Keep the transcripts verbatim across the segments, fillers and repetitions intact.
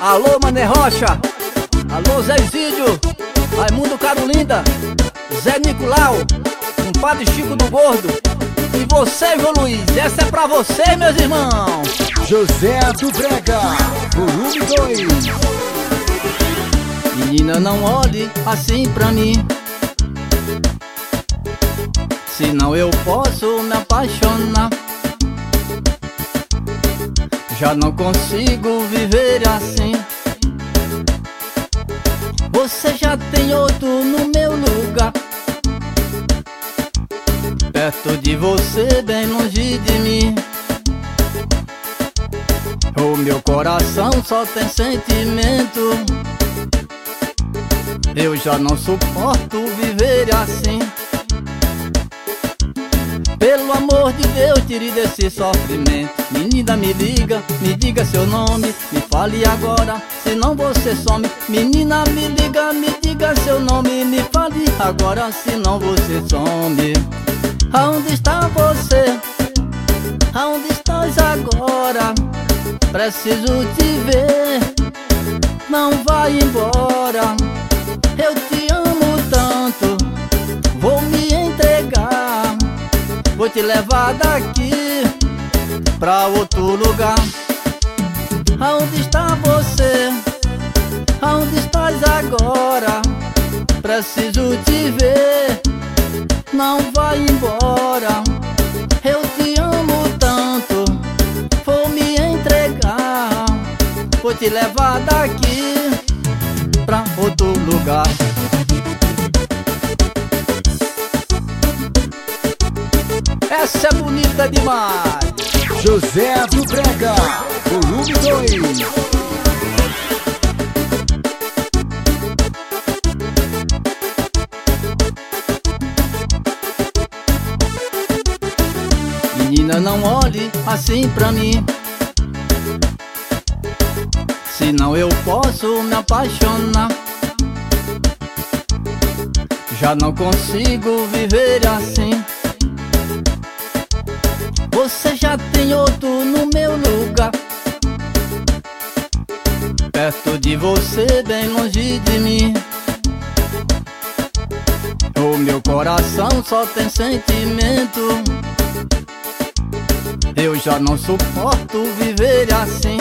Alô, Mané Rocha. Alô, Zé Isídio, Raimundo Carolinda, Zé Nicolau, compadre Chico do Gordo. E você, João Luiz, essa é pra vocês, meus irmãos. José do Brega, volume dois. Menina, não olhe assim pra mim, senão eu posso me apaixonar. Já não consigo viver assim. Você já tem outro no meu lugar, perto de você, bem longe de mim. O meu coração só tem sentimento. Eu já não suporto viver assim. Pelo amor de Deus, tire desse sofrimento. Menina, me liga, me diga seu nome, me fale agora, senão você some. Menina, me liga, me diga seu nome, me fale agora, senão você some. Aonde está você? Aonde estás agora? Preciso te ver, não vai embora. Eu te amo tanto, vou me entregar. Vou te levar daqui pra outro lugar. Aonde está você? Aonde estás agora? Preciso te ver, não vai embora. Eu te amo tanto, vou me entregar. Vou te levar daqui pra outro lugar. Essa é bonita demais. José do Brega, volume dois. Menina, não olhe assim pra mim, senão eu posso me apaixonar. Já não consigo viver assim. Você já tem outro no meu lugar, perto de você, bem longe de mim. O meu coração só tem sentimento. Eu já não suporto viver assim.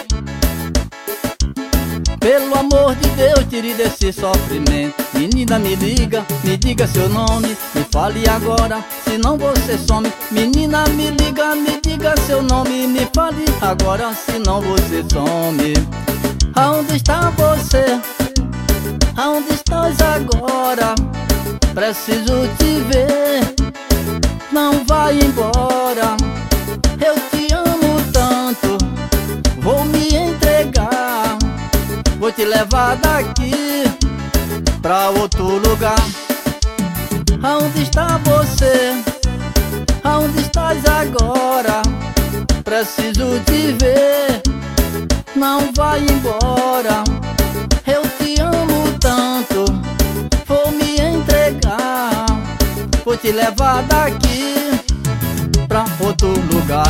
Pelo amor de Deus, tire desse sofrimento. Menina, me liga, me diga seu nome, me fale agora, senão você some. Menina, me liga, me diga seu nome, me fale agora, senão você some. Aonde está você? Aonde estás agora? Preciso te ver, não vai embora. Eu te amo tanto, vou me entregar. Vou te levar daqui pra outro lugar. Aonde está você? Aonde estás agora? Preciso te ver, não vai embora. Eu te amo tanto, vou me entregar. Vou te levar daqui pra outro lugar.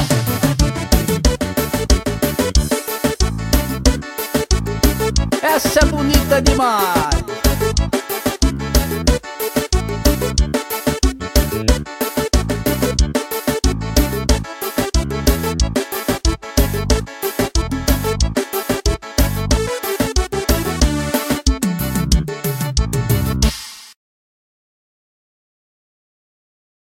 Essa é bonita demais.